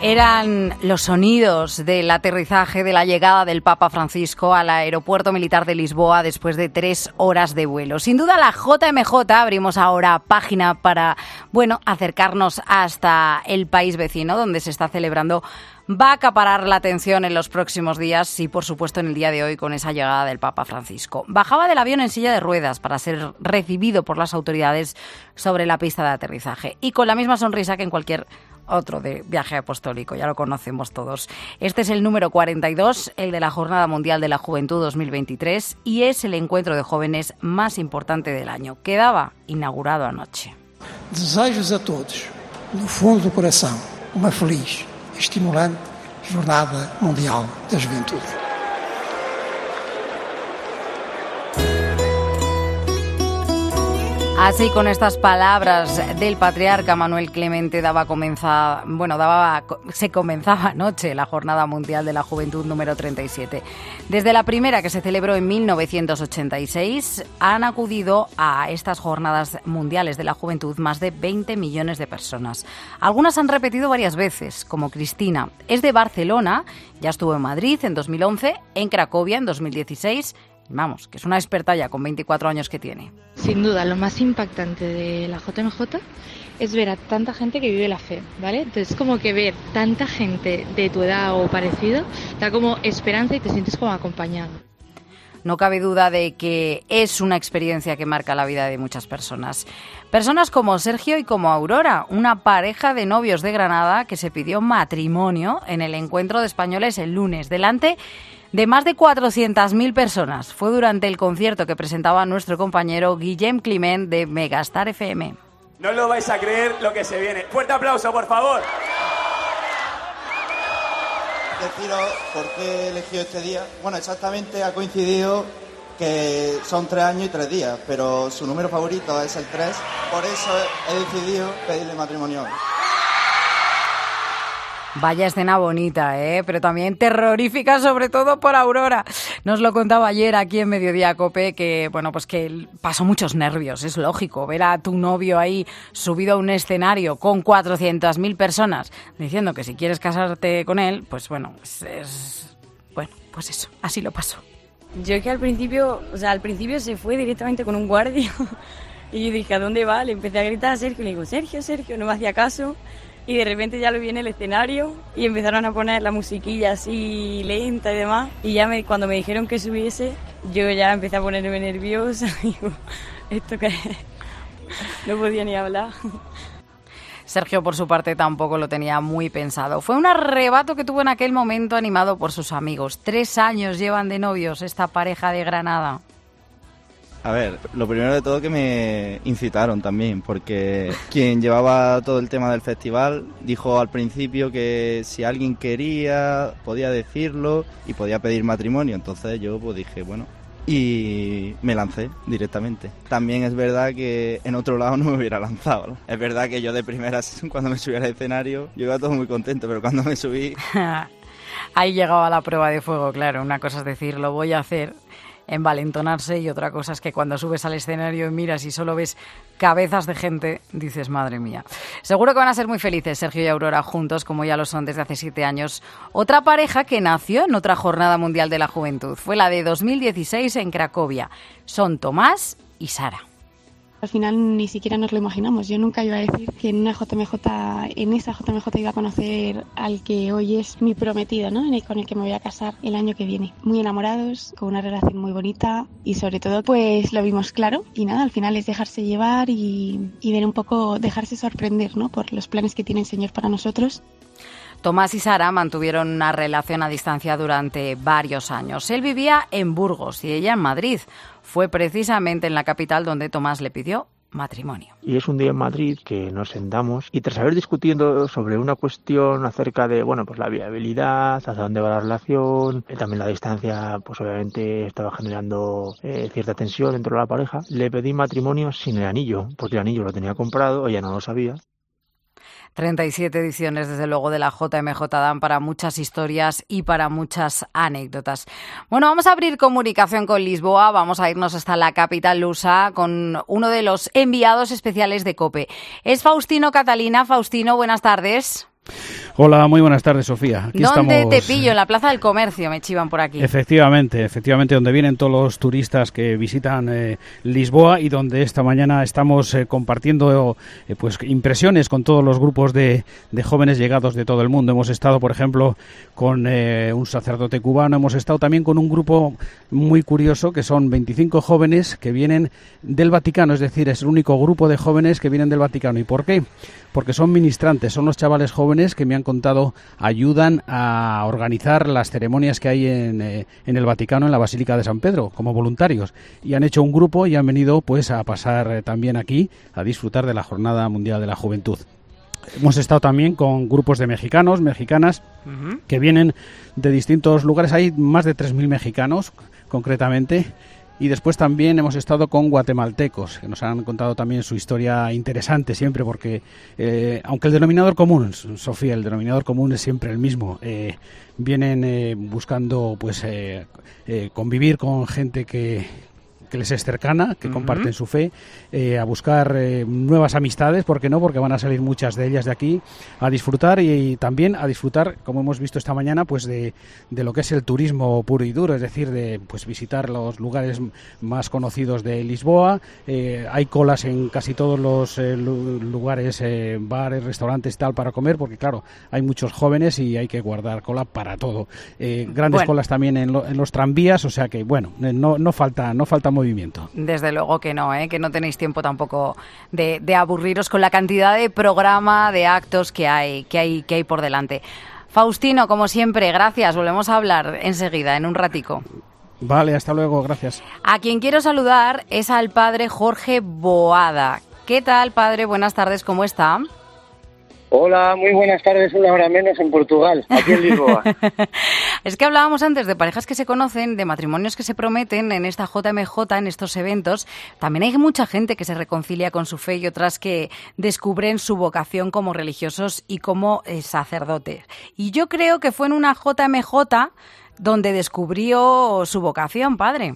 Eran los sonidos del aterrizaje de la llegada del Papa Francisco al aeropuerto militar de Lisboa después de 3 horas de vuelo. Sin duda la JMJ, abrimos ahora página para, acercarnos hasta el país vecino donde se está celebrando, va a acaparar la atención en los próximos días y, por supuesto, en el día de hoy con esa llegada del Papa Francisco. Bajaba del avión en silla de ruedas para ser recibido por las autoridades sobre la pista de aterrizaje y con la misma sonrisa que en cualquier otro de viaje apostólico, ya lo conocemos todos. Este es el número 42, el de la Jornada Mundial de la Juventud 2023, y es el encuentro de jóvenes más importante del año. Quedaba inaugurado anoche. Desejos a todos, no fundo do coração, uma feliz, estimulante Jornada Mundial da Juventud. Así, con estas palabras del patriarca Manuel Clemente, se comenzaba anoche la Jornada Mundial de la Juventud número 37. Desde la primera, que se celebró en 1986, han acudido a estas Jornadas Mundiales de la Juventud más de 20 millones de personas. Algunas han repetido varias veces, como Cristina. Es de Barcelona, ya estuvo en Madrid en 2011, en Cracovia en 2016... Vamos, que es una experta ya con 24 años que tiene. Sin duda, lo más impactante de la JMJ es ver a tanta gente que vive la fe, ¿vale? Entonces, como que ver tanta gente de tu edad o parecido, da como esperanza y te sientes como acompañado. No cabe duda de que es una experiencia que marca la vida de muchas personas. Personas como Sergio y como Aurora, una pareja de novios de Granada que se pidió matrimonio en el encuentro de españoles el lunes, delante de más de 400.000 personas. Fue durante el concierto que presentaba nuestro compañero Guillem Climent de Megastar FM. No lo vais a creer lo que se viene. Fuerte aplauso, por favor. Deciros por qué he elegido este día. Bueno, exactamente ha coincidido que son 3 años y 3 días, pero su número favorito es el 3. Por eso he decidido pedirle matrimonio hoy. Vaya escena bonita, pero también terrorífica, sobre todo por Aurora. Nos lo contaba ayer aquí en Mediodía Cope, que que pasó muchos nervios, es lógico, ver a tu novio ahí subido a un escenario con 400.000 personas diciendo que si quieres casarte con él, pues eso, así lo pasó. Yo que al principio se fue directamente con un guardia y yo dije, ¿a dónde va? Le empecé a gritar a Sergio, le digo, Sergio, no me hacía caso. Y de repente ya lo vi en el escenario y empezaron a poner la musiquilla así lenta y demás. Y ya cuando me dijeron que subiese, yo ya empecé a ponerme nerviosa. Digo, ¿esto qué es? No podía ni hablar. Sergio, por su parte, tampoco lo tenía muy pensado. Fue un arrebato que tuvo en aquel momento, animado por sus amigos. 3 años llevan de novios esta pareja de Granada. A ver, lo primero de todo que me incitaron también, porque quien llevaba todo el tema del festival dijo al principio que si alguien quería podía decirlo y podía pedir matrimonio, entonces yo dije, y me lancé directamente. También es verdad que en otro lado no me hubiera lanzado, ¿no? Es verdad que yo de primeras, cuando me subí al escenario, yo iba todo muy contento, pero cuando me subí... Ahí llegaba la prueba de fuego, claro. Una cosa es decir, lo voy a hacer, envalentonarse, y otra cosa es que cuando subes al escenario y miras y solo ves cabezas de gente, dices, madre mía. Seguro que van a ser muy felices Sergio y Aurora juntos, como ya lo son desde hace 7 años. Otra pareja que nació en otra Jornada Mundial de la Juventud fue la de 2016 en Cracovia. Son Tomás y Sara. Al final ni siquiera nos lo imaginamos. Yo nunca iba a decir que en esa JMJ iba a conocer al que hoy es mi prometido, ¿no? Con el que me voy a casar el año que viene. Muy enamorados, con una relación muy bonita y sobre todo pues lo vimos claro. Y nada, al final es dejarse llevar y ver un poco, dejarse sorprender, ¿no? Por los planes que tiene el Señor para nosotros. Tomás y Sara mantuvieron una relación a distancia durante varios años. Él vivía en Burgos y ella en Madrid. Fue precisamente en la capital donde Tomás le pidió matrimonio. Y es un día en Madrid que nos sentamos y tras haber discutiendo sobre una cuestión acerca de, la viabilidad, hacia dónde va la relación, también la distancia, pues obviamente estaba generando cierta tensión dentro de la pareja, le pedí matrimonio sin el anillo, porque el anillo lo tenía comprado, ella no lo sabía. 37 ediciones, desde luego, de la JMJ dan para muchas historias y para muchas anécdotas. Bueno, vamos a abrir comunicación con Lisboa, vamos a irnos hasta la capital lusa con uno de los enviados especiales de COPE. Es Faustino Catalina. Faustino, buenas tardes. Hola, muy buenas tardes, Sofía. Aquí ¿Dónde estamos... te pillo? En la Plaza del Comercio, me chivan por aquí. Efectivamente, donde vienen todos los turistas que visitan Lisboa y donde esta mañana estamos compartiendo pues impresiones con todos los grupos de jóvenes llegados de todo el mundo. Hemos estado, por ejemplo, con un sacerdote cubano, hemos estado también con un grupo muy curioso que son 25 jóvenes que vienen del Vaticano, es decir, es el único grupo de jóvenes que vienen del Vaticano. ¿Y por qué? Porque son ministrantes, son los chavales jóvenes que me han contado ayudan a organizar las ceremonias que hay en el Vaticano, en la Basílica de San Pedro, como voluntarios. Y han hecho un grupo y han venido pues a pasar también aquí a disfrutar de la Jornada Mundial de la Juventud. Hemos estado también con grupos de mexicanos, mexicanas, que vienen de distintos lugares. Hay más de 3.000 mexicanos, concretamente. Y después también hemos estado con guatemaltecos, que nos han contado también su historia interesante siempre, porque aunque el denominador común, Sofía, el denominador común es siempre el mismo, vienen buscando pues convivir con gente que les es cercana, que comparten su fe, a buscar nuevas amistades, ¿por qué no? Porque van a salir muchas de ellas de aquí a disfrutar y también a disfrutar, como hemos visto esta mañana, pues de lo que es el turismo puro y duro, es decir, de pues visitar los lugares más conocidos de Lisboa. Hay colas en casi todos los lugares, bares, restaurantes, tal, para comer, porque claro, hay muchos jóvenes y hay que guardar cola para todo. Grandes colas también en los tranvías, o sea que, bueno, no falta movimiento. Desde luego que no tenéis tiempo tampoco de aburriros con la cantidad de programa, de actos que hay por delante. Faustino, como siempre, gracias. Volvemos a hablar enseguida, en un ratico. Vale, hasta luego, gracias. A quien quiero saludar es al padre Jorge Boada. ¿Qué tal, padre? Buenas tardes, ¿cómo está? Hola, muy buenas tardes, una hora menos en Portugal, aquí en Lisboa. Es que hablábamos antes de parejas que se conocen, de matrimonios que se prometen en esta JMJ, en estos eventos. También hay mucha gente que se reconcilia con su fe y otras que descubren su vocación como religiosos y como sacerdotes. Y yo creo que fue en una JMJ donde descubrió su vocación, padre.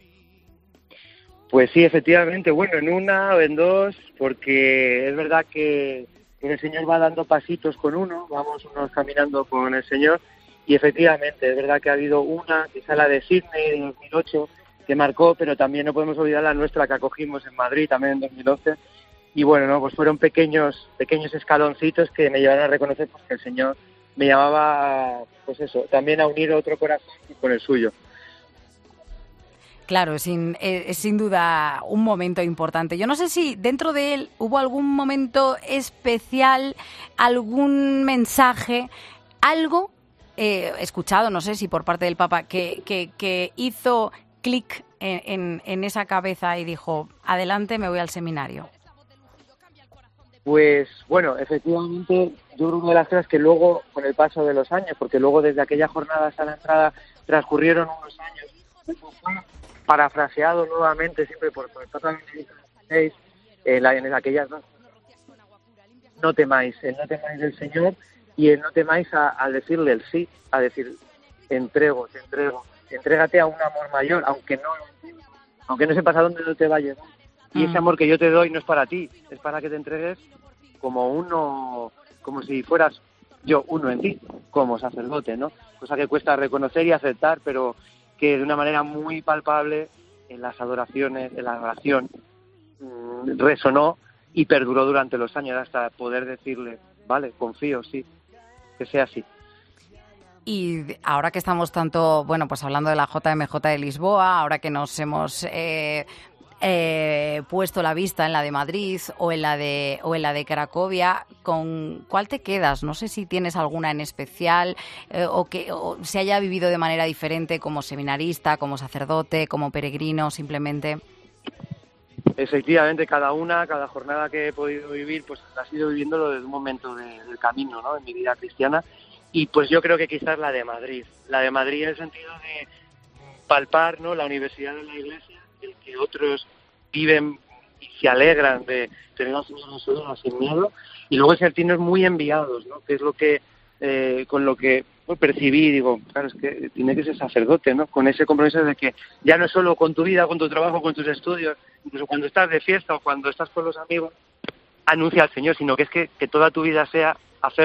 Pues sí, efectivamente, bueno, en una o en dos, porque es verdad que el Señor va dando pasitos con uno, vamos unos caminando con el Señor, y efectivamente, es verdad que ha habido una, quizá la de Sydney de 2008, que marcó, pero también no podemos olvidar la nuestra que acogimos en Madrid también en 2011, y bueno, no, pues fueron pequeños escaloncitos que me llevaron a reconocer pues, que el Señor me llamaba, pues eso, también a unir otro corazón con el suyo. Claro, es sin duda un momento importante. Yo no sé si dentro de él hubo algún momento especial, algún mensaje, algo escuchado, no sé si por parte del Papa, que hizo clic en esa cabeza y dijo, adelante, me voy al seminario. Pues bueno, efectivamente, yo creo que una de las cosas que luego, con el paso de los años, porque luego desde aquella jornada hasta la entrada transcurrieron unos años, parafraseado nuevamente siempre por el Papa Benedicto XVI en aquellas dos, no temáis, el no temáis del Señor y el no temáis al decirle el sí, a decir te entrego, entrégate a un amor mayor, aunque no sepas a dónde te va a llevar. Y ese amor que yo te doy no es para ti, es para que te entregues como uno, como si fueras yo uno en ti, como sacerdote, ¿no? Cosa que cuesta reconocer y aceptar, pero que de una manera muy palpable en las adoraciones, en la oración, resonó y perduró durante los años hasta poder decirle, vale, confío, sí, que sea así. Y ahora que estamos tanto, bueno, pues hablando de la JMJ de Lisboa, ahora que nos hemos puesto la vista en la de Madrid o en la de Cracovia, ¿con cuál te quedas? No sé si tienes alguna en especial o se haya vivido de manera diferente como seminarista, como sacerdote, como peregrino, simplemente. Efectivamente, cada jornada que he podido vivir, pues ha sido viviéndolo desde un momento del camino, ¿no? En mi vida cristiana. Y pues yo creo que quizás la de Madrid en el sentido de palpar, ¿no? La universidad de la Iglesia, el que otros viven y se alegran de tener a sus hijos sin miedo, y luego sentirnos muy enviados, ¿no? Que es lo que con lo que percibí, digo, claro, es que tiene que ser sacerdote, ¿no? Con ese compromiso de que ya no es solo con tu vida, con tu trabajo, con tus estudios, incluso cuando estás de fiesta o cuando estás con los amigos, anuncia al Señor, sino que es que toda tu vida sea hacerlo.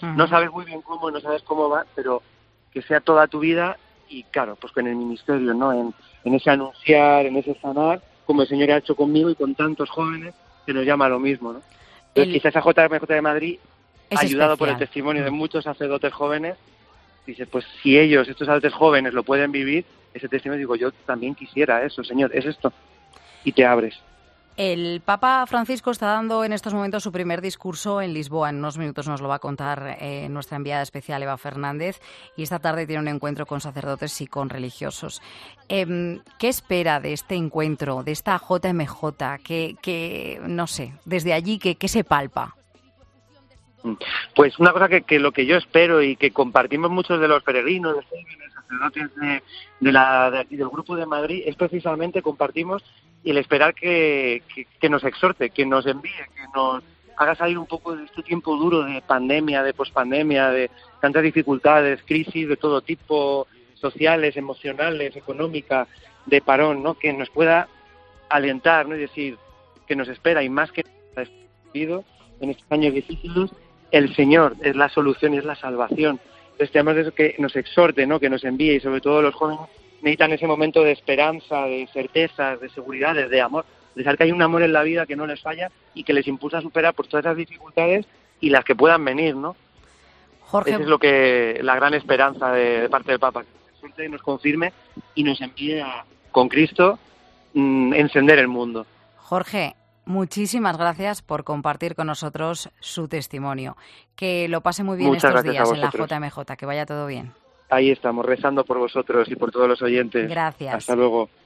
No sabes muy bien cómo, no sabes cómo va, pero que sea toda tu vida y claro, pues con el ministerio, ¿no? En ese anunciar, en ese sanar, como el Señor ha hecho conmigo y con tantos jóvenes que nos llama a lo mismo, ¿no? Entonces, quizás esa JMJ de Madrid, ayudado por el testimonio de muchos sacerdotes jóvenes, dice, pues si ellos, estos sacerdotes jóvenes, lo pueden vivir, ese testimonio, digo, yo también quisiera eso, Señor, es esto. Y te abres. El Papa Francisco está dando en estos momentos su primer discurso en Lisboa. En unos minutos nos lo va a contar nuestra enviada especial, Eva Fernández, y esta tarde tiene un encuentro con sacerdotes y con religiosos. ¿Qué espera de este encuentro, de esta JMJ? Que no sé, desde allí, ¿qué se palpa? Pues una cosa que lo que yo espero y que compartimos muchos de los peregrinos, de los sacerdotes de aquí del Grupo de Madrid, es precisamente compartimos y el esperar que nos exhorte, que nos envíe, que nos haga salir un poco de este tiempo duro de pandemia, de pospandemia, de tantas dificultades, crisis de todo tipo, sociales, emocionales, económicas, de parón, ¿no? Que nos pueda alentar, ¿no? Y decir que nos espera y más que ha vivido en estos años difíciles, el Señor es la solución y es la salvación. Entonces tenemos eso, que nos exhorte, ¿no? Que nos envíe, y sobre todo los jóvenes necesitan ese momento de esperanza, de certezas, de seguridades, de amor, de saber que hay un amor en la vida que no les falla y que les impulsa a superar por todas esas dificultades y las que puedan venir, ¿no? Jorge, esa es lo que la gran esperanza de parte del Papa, que nos confirme y nos envíe con Cristo encender el mundo. Jorge, muchísimas gracias por compartir con nosotros su testimonio. Que lo pase muy bien estos días en la JMJ, que vaya todo bien. Ahí estamos, rezando por vosotros y por todos los oyentes. Gracias. Hasta luego.